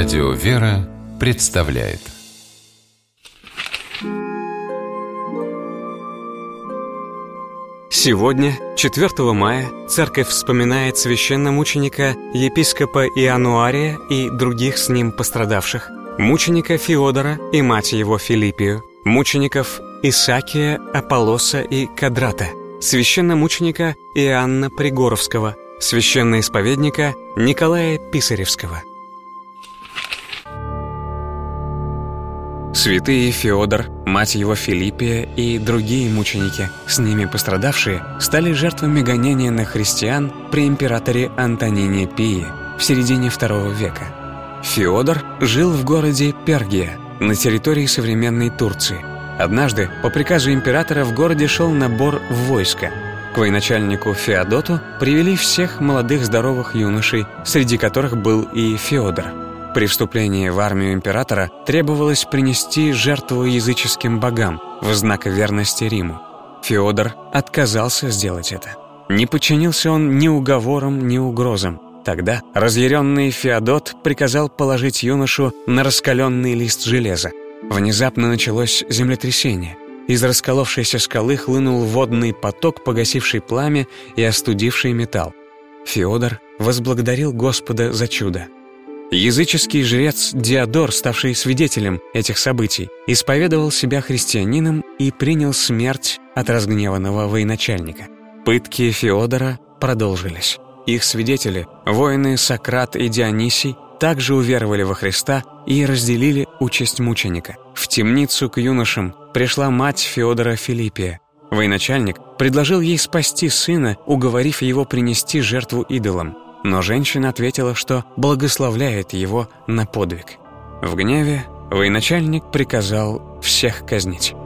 Радио «Вера» представляет. Сегодня, 4 мая, Церковь вспоминает священномученика епископа Иануария и других с ним пострадавших, мученика Феодора и мать его Филиппию, мучеников Исакия, Аполлоса и Кадрата, священномученика Иоанна Пригоровского, священноисповедника Николая Писаревского. Святые Феодор, мать его Филиппия и другие мученики, с ними пострадавшие, стали жертвами гонения на христиан при императоре Антонине Пии в середине II века. Феодор жил в городе Пергия на территории современной Турции. Однажды по приказу императора в городе шел набор в войско. К военачальнику Феодоту привели всех молодых здоровых юношей, среди которых был и Феодор. При вступлении в армию императора требовалось принести жертву языческим богам в знак верности Риму. Феодор отказался сделать это. Не подчинился он ни уговорам, ни угрозам. Тогда разъяренный Феодот приказал положить юношу на раскаленный лист железа. Внезапно началось землетрясение. Из расколовшейся скалы хлынул водный поток, погасивший пламя и остудивший металл. Феодор возблагодарил Господа за чудо. Языческий жрец Диодор, ставший свидетелем этих событий, исповедовал себя христианином и принял смерть от разгневанного военачальника. Пытки Феодора продолжились. Их свидетели, воины Сократ и Дионисий, также уверовали во Христа и разделили участь мученика. В темницу к юношам пришла мать Феодора Филиппия. Военачальник предложил ей спасти сына, уговорив его принести жертву идолам. Но женщина ответила, что благословляет его на подвиг. В гневе военачальник приказал всех казнить.